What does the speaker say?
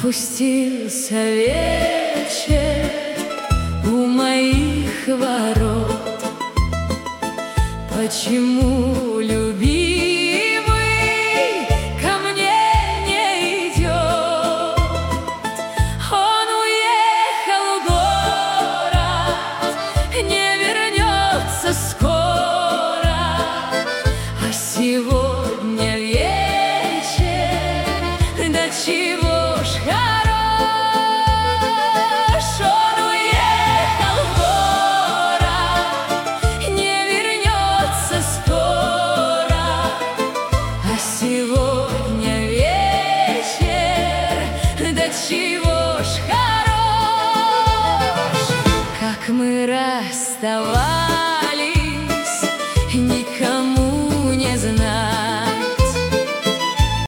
Опустился вечер у моих ворот. Почему любимый ко мне не идет? Он уехал в город, не вернется скоро, а сегодня вечер, до чего ж хорош. Он уехал в город, не вернется скоро, а сегодня вечер, до чего ж хорош. Как мы расставались